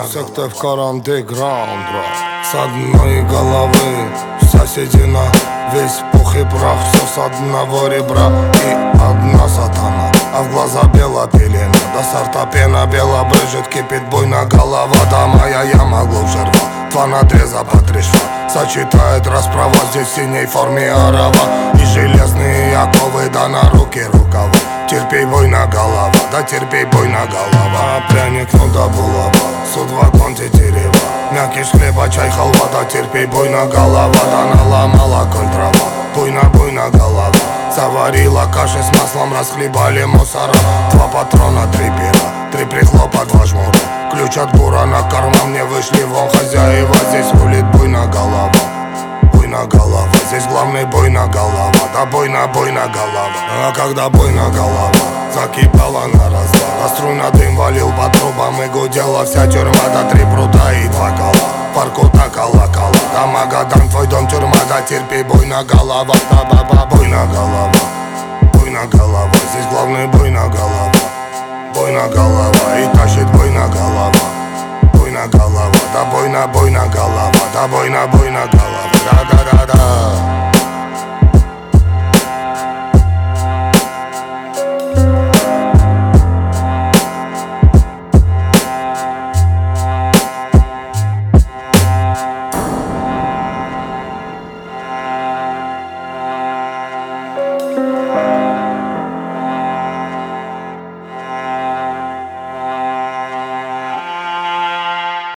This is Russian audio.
Секта в каранте граунд, с одной головы вся седина, весь пух и прах, все с одного ребра. И одна сатана, а в глаза бела пелена. До сорта пена бела брыжет, кипит буйна голова. Да моя яма глубже рва, два надреза по три шва. Сочетает расправа, здесь в синей форме арава. И железные оковы, да на руки рукава. Терпей, буйна голова, да терпей, буйна голова. Пряник, ну да булава, суд вагон тетерева. Мякиш хлеба, чай, халва, да терпей, буйна голова. Да наломала коль трава, буйна голова. Заварила каши с маслом, расхлебали мусора. Два патрона, три пера, три прихлопа, два жмура. Ключ от бура на карман, мне вышли вон хозяева. Здесь рулит буйна голова, буйна голова. Здесь главный буйна голова, да буйна голова. А когда буйна голова закипала на развал, а струйно дым валил по трубам и гудела вся тюрьма. Да три прута и два кола, паркута колокола. Да Магадан, твой дом тюрьма, да терпи, буйна голова. Да баба, буйна голова, здесь главный буйна голова, буйна голова. И тащит буйна голова, да буйна голова, да буйна голова, да.